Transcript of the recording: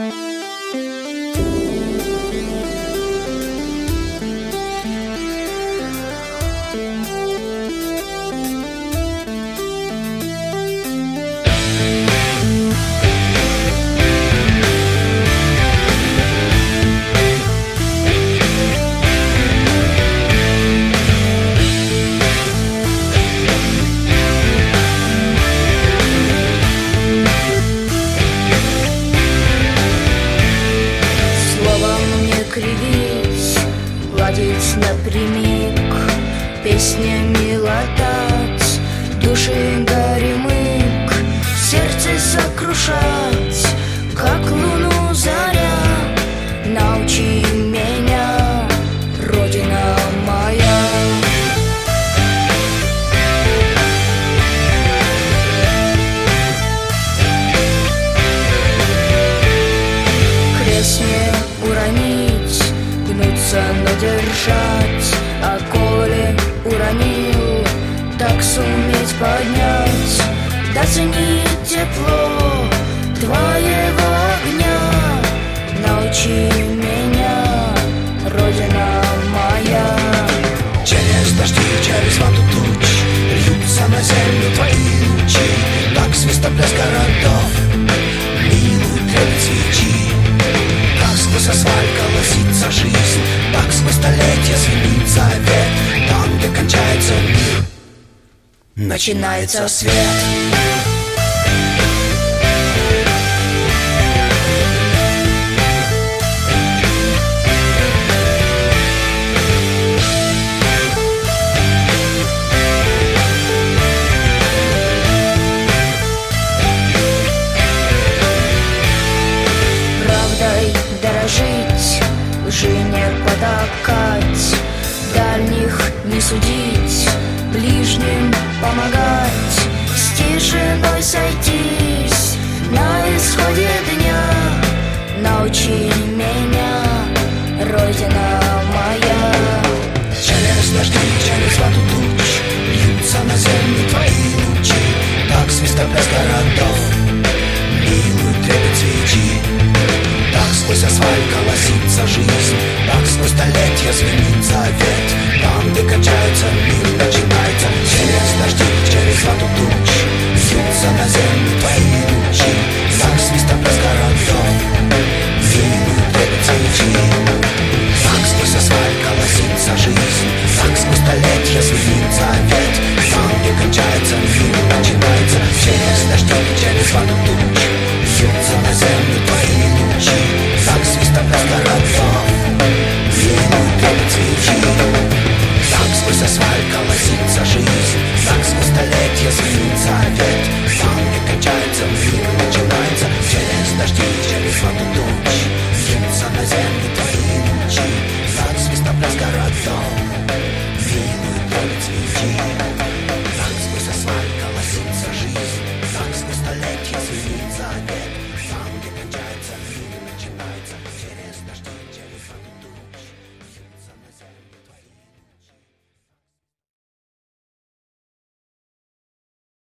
Гладить напрямик, песнями латать души горемык, сердце сокрушать, как луну заря. Научи меня, Родина моя. Крест не уронить, гнуться, но держать, а коли уронил, так суметь поднять, да ценить тепло твоего огня. Научи меня, Родина моя. Через дожди, через воду туч льются на землю твои лучи, как свистоплеск городов милуют трепет свечи. Как сквозь асфальт колосится жизнь, так сквозь столетия звенит завет. Там, где кончается мир, начинается свет. Дорожить, лжи не потакать, дальних не судить, ближним помогать, с тишиной сойтись на исходе дня. Научи меня, Родина моя. Через дожди, через воду туч льются на землю твои лучи, так свистоплеск городов милуют трепет свечи. Так сквозь асфальт колосится жизнь, так сквозь столетия звенит завет. Там, где кончается мир, начинается. Через дожди, через воду туч льются на землю твои лучи, так свистоплеск